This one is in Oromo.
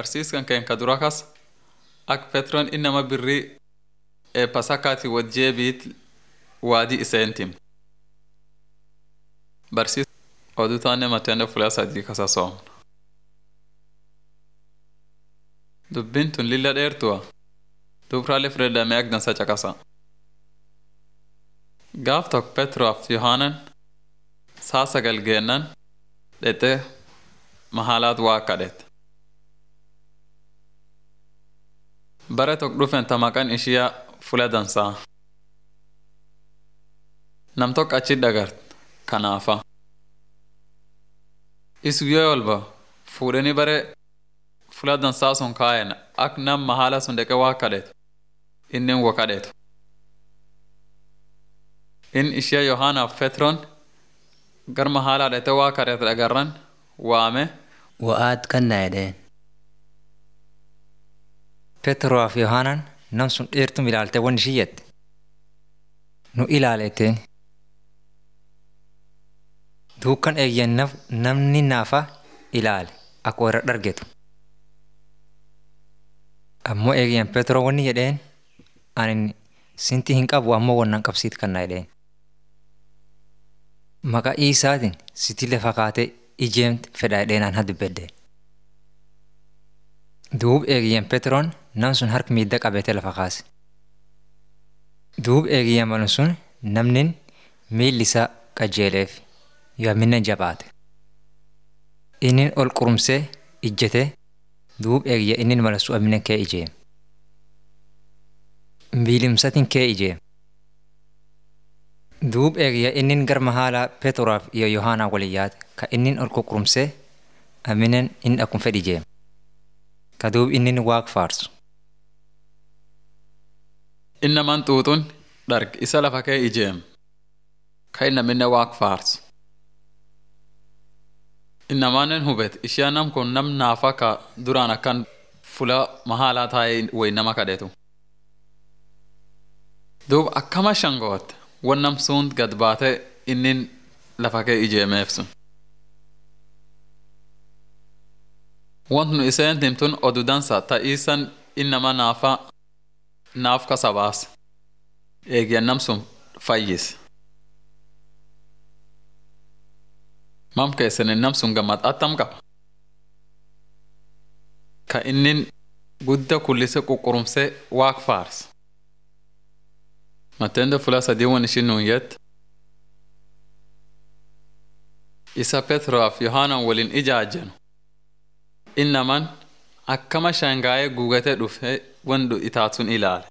barsiiskan keen ka dura kas ak Petron inama birrii pasakaati wajjeebiit waadii iseentim. Barsiis oduu taane matende fulaa sadii kasa soomna. Dubbiin tun lilla dheertuwa. Dubraalee fudhadhamee ak dansa caqasa. Gaaf tokko Petroof Yohaanan saa 9 geennan dhexee mahaalaat waa kadhete. Bare tokko dhufen ta maqaan ishiyaa fula dansaa. Nam tokko achi dhagart kanaafa. Isu yoo walba fuudhanii bare fula dansaa sun kaayen ak nam mahaala sun deqee waa kadhetu inni waa kadhetu. In ishiyaa Yohaanaaf Petroon gar mahaalaa dhete waa kadhetu dhagarran waame. Wa'aad kannaa jedheen. Petroof Yohaanan nam sun dheertum ilaalte waan ishii jette. Nu ilaaleeteen. Duukan eegyan namni naafa ilaale akka warra dhargetu. Ammoo eegyan Petroo wanni jedheen ani sinti hin qabu ammoo wannan qabsiit kannaa jedheen. Maqaa Iisaatiin siti lafa kaatee ijeemte fedhaa jedheen aan dubbedde. Duub eegyan Petroon nam sun harka miidha qabeete lafa kaase. Duub eegyan malun sun namnin miilli isaa qajeeleef yoominna jabaate. Innin ol qurumsee ijjete duub eegya innin malasu amina kee ijeem. Miilimsatiin kee ijeem. Duub eegya innin gar mahaalaa Petroof iyo Yohaanaa waliin yaate ka innin ol qurumsee aminen inni akkuma fedhi ijeem. Ka duub innin waaq faarsu. Innaman xuuxun dharg isa lafa kee ijeem. Ka innaminne waaq faarsu. Innamaanen hubet ishiyaa nam kun nam naafa ka duraan akkan fula mahaalaa taa'ee wayi nama kadhetu. Duub akkama shangoot wan nam sun gad baate innin lafa kee ijeemeef sun. Want nu iseen timtun odu dansa ta'iisan innama naaf kasa baas. Eegyan nam sun fayyis. Mam keessanii nam sun gammad attam qaba. Ka innin gudda kullise quqqurumsee waaq faarsa. Matende fula sadii wan ishin nuun jette. Isa Petroof Yohaanan waliin ijaajjanu. Innaman akkama shangaa'ee guugatee dhufe wandu itaatun ilaale.